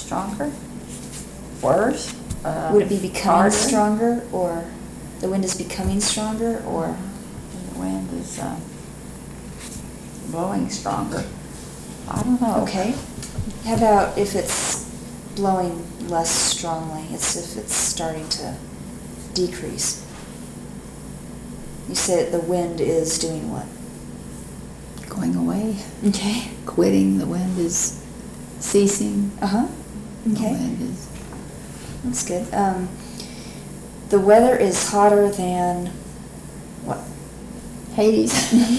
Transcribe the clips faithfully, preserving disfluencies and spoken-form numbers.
stronger, worse. Uh, Would it be becoming harder? stronger, or the wind is becoming stronger, or? The wind is uh, blowing stronger. I don't know. Okay. How about if it's blowing less strongly? It's if it's starting to decrease. You said the wind is doing what? Going away. Okay. Quitting. The wind is ceasing. Uh-huh. Okay. The wind is... That's good. Um, the weather is hotter than what? Hades.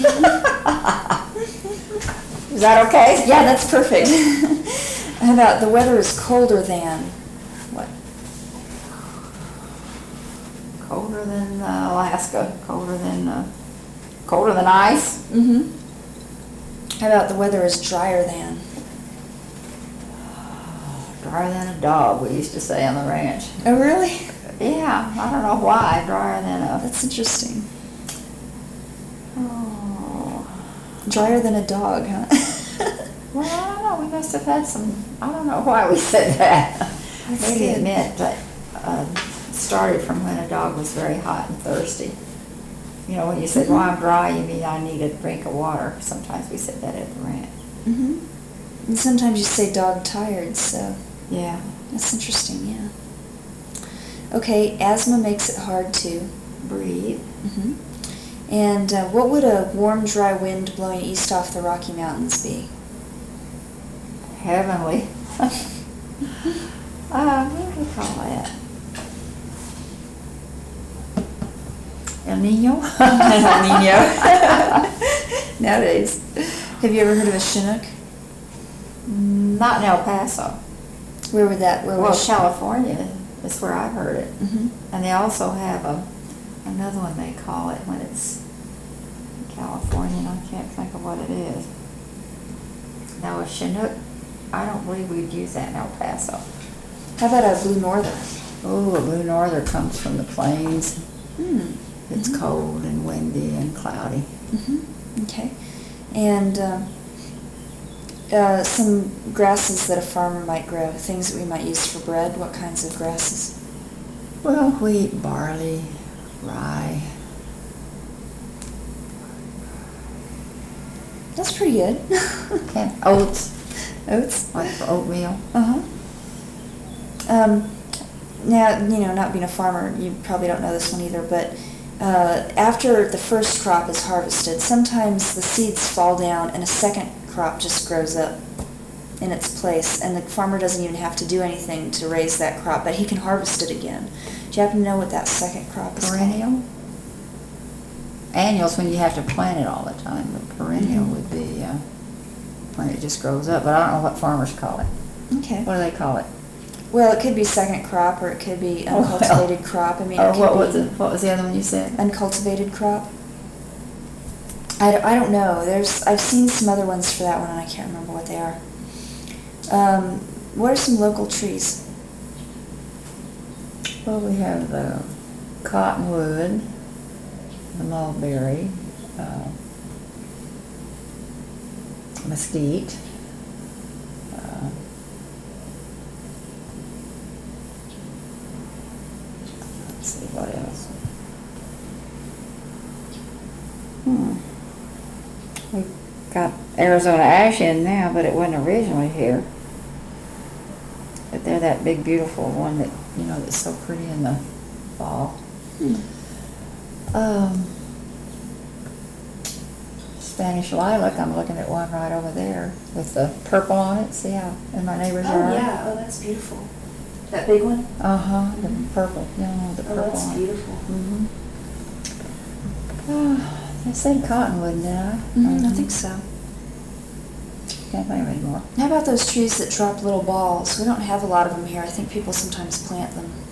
Is that okay? Yeah, that's perfect. How about the weather is colder than what? Colder than uh, Alaska. Colder than uh, colder than ice. Mm-hmm. How about the weather is drier than? Drier than a dog, we used to say on the ranch. Oh, really? Yeah, I don't know why. Drier than a... That's interesting. Oh. Drier than a dog, huh? Well, I don't know. We must have had some... I don't know why we said that. That's Maybe good. it meant that uh, it started from when a dog was very hot and thirsty. You know, when you said, well, I'm dry, you mean I need a drink of water. Sometimes we said that at the ranch. Mm-hmm. And sometimes you say dog tired, so... Yeah. That's interesting, yeah. Okay, asthma makes it hard to Breathe. Mm-hmm. And uh, what would a warm, dry wind blowing east off the Rocky Mountains be? Heavenly. uh, what do we call that? El Nino? El Nino. Nowadays. Have you ever heard of a Chinook? Not in El Paso. Where would that? Where Well, would California is where I've heard it. Mm-hmm. And they also have a another one they call it when it's California, and I can't think of what it is. Now, a Chinook, I don't believe we'd use that in El Paso. How about a blue norther? Oh, a blue norther comes from the plains. Hmm. It's Mm-hmm. cold and windy and cloudy. Mm-hmm. Okay. And um, uh, some grasses that a farmer might grow, things that we might use for bread. What kinds of grasses? Well, wheat, barley, rye. That's pretty good. And oats, Oats. like for oatmeal. Uh-huh. Um, now, you know, not being a farmer, you probably don't know this one either, but uh, after the first crop is harvested, sometimes the seeds fall down and a second crop just grows up in its place, and the farmer doesn't even have to do anything to raise that crop, but he can harvest it again. Do you happen to know what that second crop is called? Perennial. Annual's when you have to plant it all the time, but perennial Mhm. would be uh, when it just grows up. But I don't know what farmers call it. Okay. What do they call it? Well, it could be second crop, or it could be Oh, well. uncultivated crop. I mean, Or it could what be was it? What was the other one you said? uncultivated crop. I, d- I don't know. There's I've seen some other ones for that one, and I can't remember what they are. Um, what are some local trees? Well, we have the cottonwood, the mulberry, uh, mesquite. Uh, let's see what else. Hmm. We've got Arizona ash in now, but it wasn't originally here. But they're that big, beautiful one that, you know, that's so pretty in the fall. Hmm. Um, Spanish lilac, I'm looking at one right over there with the purple on it. See how in my neighbor's yard? Oh, that's beautiful. That big one? Uh-huh, the purple, you know, the Oh, purple that's on it. beautiful. Mm-hmm. Oh, I said cottonwood, did I? Mm-hmm, I think so. Can't think of any more. How about those trees that drop little balls? We don't have a lot of them here. I think people sometimes plant them.